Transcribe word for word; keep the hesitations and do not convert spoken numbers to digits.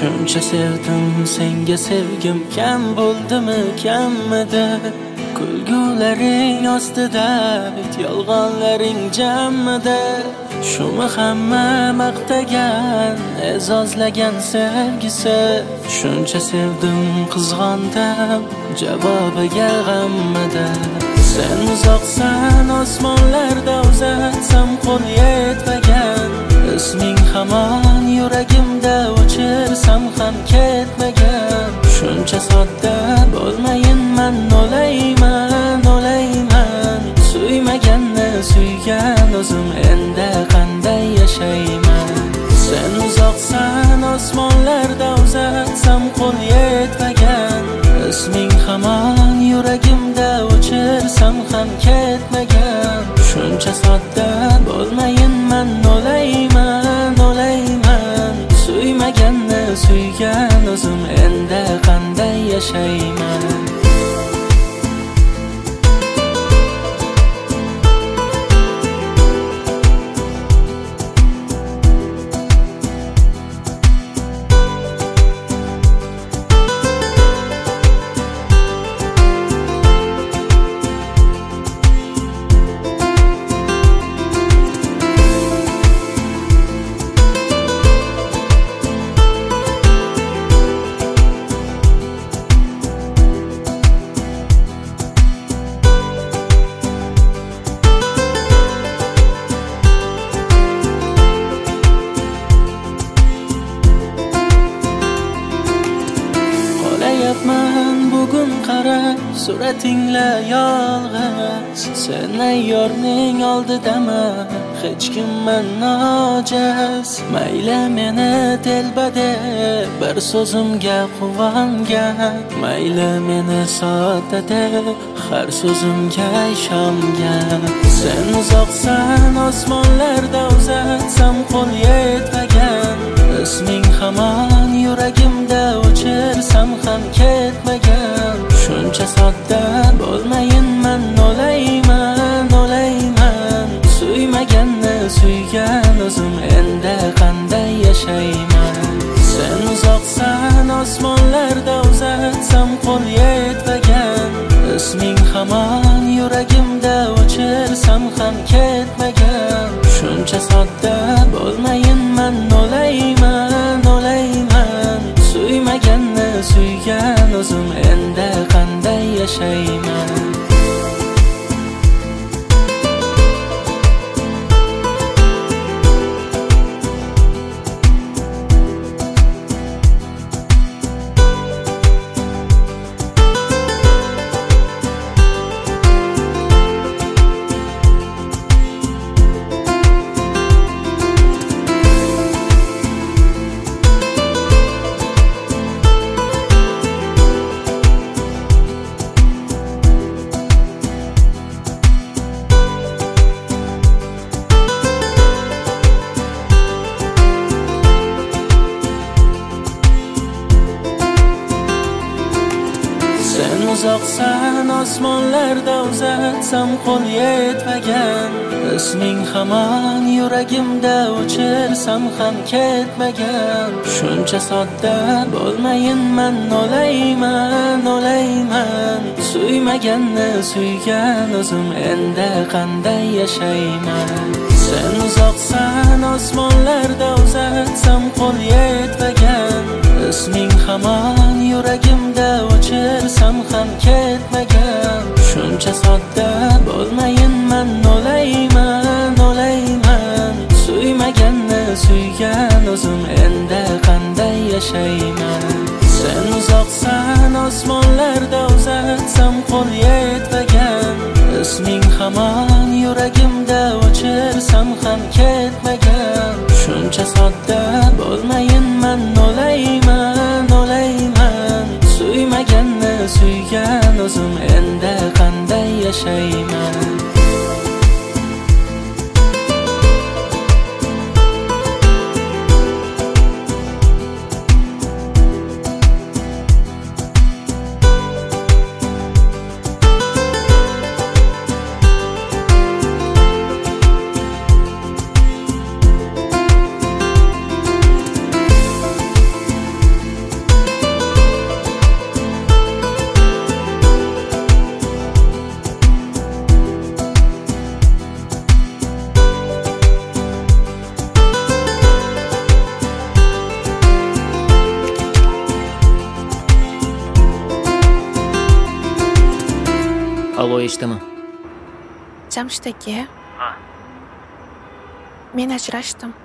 Shuncha sevdim senga sevgim kam bo'ldimi kammidi kulgularing ostida bit yolg'onlaring jammidi shumi hamma maqtagan e'zozlagan sevgisi shuncha sevdim qizg'ondim javobiga g'ammidi sen uzoqsan osmonlarda uzatsam qo'l yetmagan isming hamon yuragimda o'chirsam ham ketmagan shuncha sodda bo'lmayinman o'layman o'layman suymaganni suygan o'zim endi qanday yashayman sen uzoqsan osmonlarda uzatsam qo'l yetmagan isming hamon yuragimda o'chirsam ham ketmagan shuncha sodda bo'lmayinman o'layman o'layman suymaganni suygan o'zim endi qanday yashayman bugun qara suratingla yolg'iz sen ayyorning oldidaman hech kimman nojiz mayli meni telba deb bir so'zimga quvongan mayli meni sodda deb har so'zimga ishongan sen uzoqsan osmonlarda uzatsam qo'l yetmagan isming hamon yuragimda o'chirsam ham ketmagan shuncha sodda bo'lmayinman o'layman o'layman suymaganni suygan o'zim endi qanday yashayman sen uzoqsan osmonlarda uzatsam qo'l yetmagan isming hamon yuragimda o'chirsam ham ketmagan shuncha sodda bo'lmayinman o'layman o'layman suymaganni suygan o'zim endi qanday yashayman uzoqsan osmonlarda uzatsam qo'l yetmagan isming hamon yuragimda o'chirsam ham ketmagan shuncha sodda bo'lmayinman o'layman o'layman suymaganni suygan o'zim endi qanday yashayman sen uzoqsan osmonlarda uzatsam qo'l yetmagan isming hamon yuragimda o'chirsam ham ketmagan shuncha sodda bo'lmayinman o'layman o'layman suymaganni suygan o'zim endi qanday yashayman sen uzoqsan osmonlarda uzatsam qo'l yetmagan isming hamon yuragimda o'chirsam ham ketmagan shuncha sodda bo'lmayinman o'layman o'layman suymaganni suygan o'zim endi qanday yashayman Alo, eshitaman. Jamshid aka, Ha. men ajrashdim.